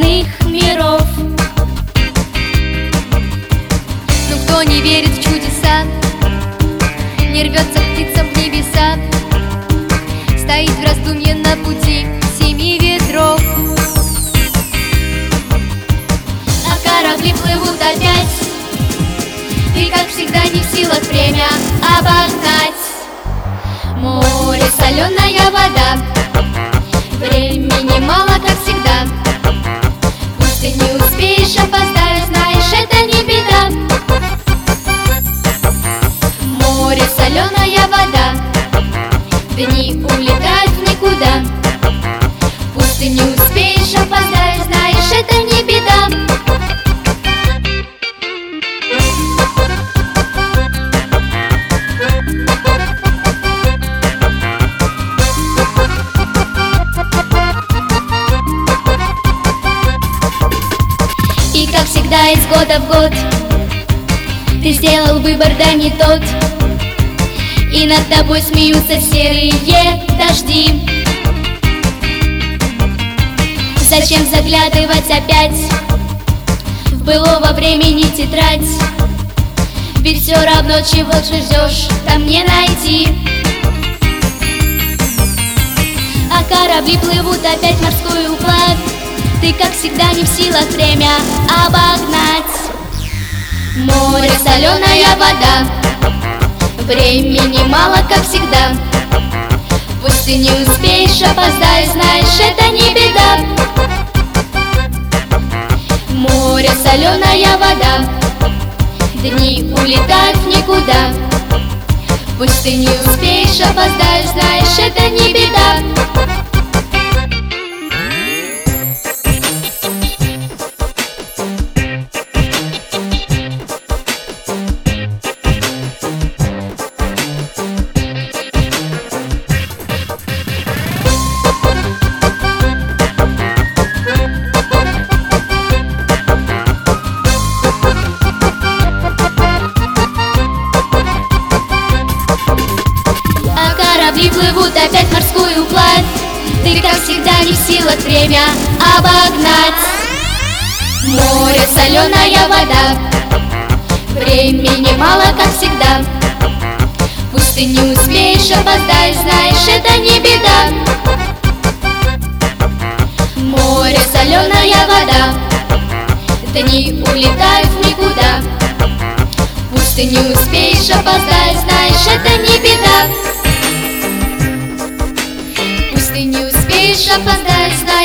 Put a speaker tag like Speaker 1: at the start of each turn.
Speaker 1: иных миров. Но кто не верит в чудеса, не рвется к птицам в небеса, стоит в раздумье на пути семи ветров. А корабли плывут опять, ты, как всегда, не в силах время обогнать. Море, соленая вода, времени мало, как всегда. Пусть ты не успеешь, опоздаешь, знаешь, это не беда. Море, соленая вода, дни улетают в никуда. Пусть ты не успеешь, опоздаешь, знаешь, это не беда. И как всегда из года в год ты сделал выбор, да не тот, и над тобой смеются серые дожди. Зачем заглядывать опять в былого времени тетрадь? Ведь все равно, чего ты ждешь, там не найти. А корабли плывут опять в морскую вплавь, ты, как всегда, не в силах время обогнать. Море, соленая вода, времени мало, как всегда. Пусть ты не успеешь, опоздаешь, знаешь, это не беда. Море, соленая вода, дни улетают в никуда. Пусть ты не успеешь, опоздаешь, знаешь, это не беда. Корабли плывут опять в морскую вплавь, ты, как всегда, не в силах время обогнать. Море, соленая вода, времени мало, как всегда. Пусть ты не успеешь, опоздаешь, знаешь, это не беда. Море, соленая вода, дни улетают в никуда. Пусть ты не успеешь, опоздаешь, знаешь, это не беда. Ты не успеешь, опоздаешь, знаешь.